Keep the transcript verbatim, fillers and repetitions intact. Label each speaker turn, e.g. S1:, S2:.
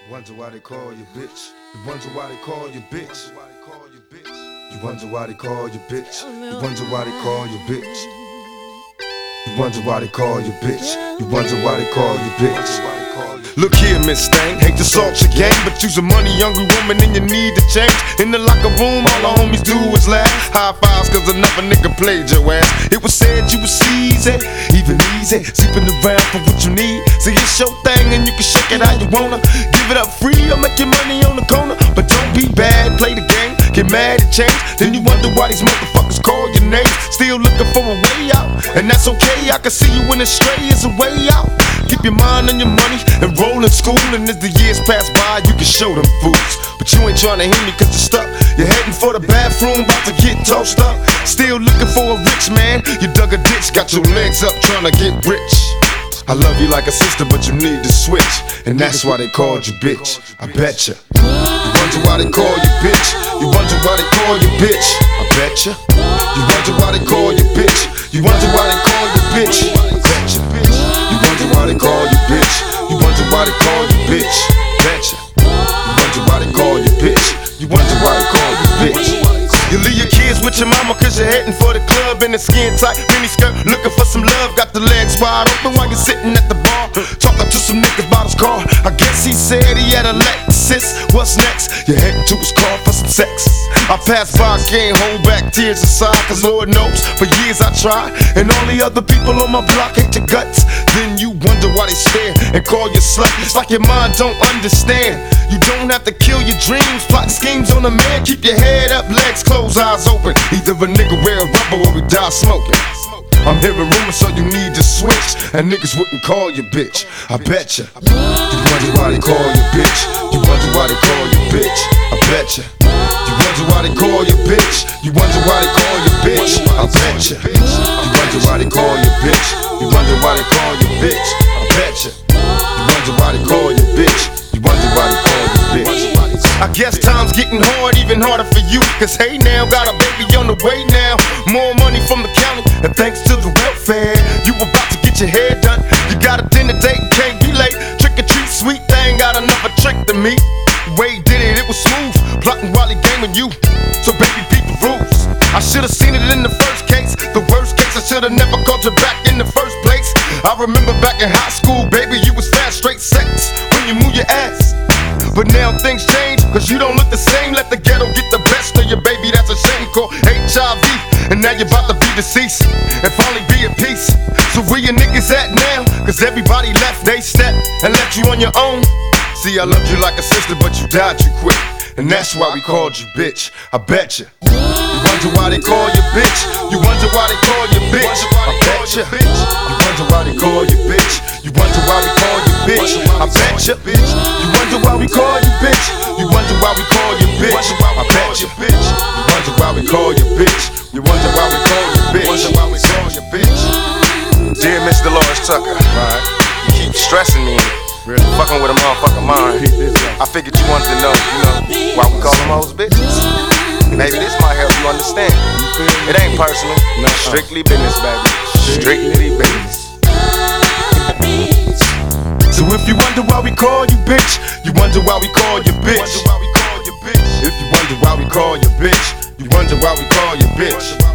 S1: Wonder why they call you bitch. You wonder why they call you bitch. You wonder why they call you bitch. You wonder why they call you bitch. You wonder why they call you bitch. You wonder why they call you bitch. Look here, Miss Thang, hate to salt your game, but you's a money-hungry woman and you need to change. In the locker room, all the homies do is laugh. High fives cause another nigga played your ass. It was said you was easy, even easy, sleeping around for what you need. See, it's your thing and you can shake it how you wanna. Give it up free or make your money on the corner. But don't be bad, play the game, get mad and change. Then you wonder why these motherfuckers call your name. Still looking for a way out, and that's okay. I can see you when it's stray is a way out. Keep your mind on your money and roll in school, and as the years pass by, you can show them fools. But you ain't trying to hear me cause you're stuck. You're heading for the bathroom, about to get tossed up. Still looking for a rich man. You dug a ditch, got your legs up trying to get rich. I love you like a sister, but you need to switch, and that's why they called you bitch. I betcha. You wonder why they call you bitch. You wonder why they call you bitch. I betcha. You wonder why they call you bitch. You wonder why they call you bitch. I betcha. You wonder why they call you bitch. You wonder why they call you bitch. Betcha. You wonder why they call you bitch. You wonder why they call you bitch. You leave your kids with your mama cause you're heading for the club in a skin tight mini skirt, looking for some love. Got the legs wide open while you're sitting at the bar, talking to some niggas about his car. I guess he said he had a Lexus. What's next? You're heading to his car for some sex. I passed by, can't hold back tears inside, cause Lord knows for years I tried, and all the other people on my block hate your guts. Then you wonder why they stare and call you slut. It's like your mind don't understand. You don't have to kill your dreams, plot schemes on a man. Keep your head up, legs closed, eyes open. Either a nigga wear a rubber or we die smoking. I'm hearing rumors, so you need to switch, and niggas wouldn't call you bitch. I betcha. You wonder why they call you bitch. You wonder why they call you bitch. I betcha. You wonder why they call you bitch. You wonder why they call you bitch. I betcha. You wonder why they call you bitch. You wonder why they call you bitch. I betcha. You wonder why they call you bitch. You wonder why they call you bitch. I guess time's getting hard, even harder for you, cause hey now, got a baby on the way now. More money from the county, and thanks to the welfare, you about to get your hair done. You got a dinner date, can't be late. Trick or treat, sweet thing, got another trick to me. Way did it, it was smooth, plotting while he gaming you. So baby, beat the rules. I should've seen it in the first case. The worst case, I should've never called you back in the first place. I remember back in high school, baby, you was fast, straight sex when you move your ass. But now things change, cause you don't look the same. Let the ghetto get the best of your baby, that's a shame called H I V. And now you're about to be deceased and finally be at peace. So where your niggas at now? Cause everybody left they step and left you on your own. See, I loved you like a sister, but you died too quick, and that's why we called you bitch. I betcha. You wonder why they call you bitch. You wonder why they call you bitch. I betcha. You wonder why they call you bitch. You wonder why we call you bitch. I betcha. You wonder why we call you bitch. You wonder why we call you bitch. I betcha. You wonder why we call you bitch. You wonder why we call you bitch. Wonder why we call you bitch. Dear Miss Dolores Tucker, right? You keep stressing me, really fucking with a motherfucking mind. I figured you wanted to know, you know, why we call them hoes bitches. Maybe this might help you understand. It ain't personal, no, strictly business, baby. Strictly business. So if you wonder why we call you bitch, you wonder why we call you bitch. If you wonder why we call you bitch, you wonder why we call you bitch.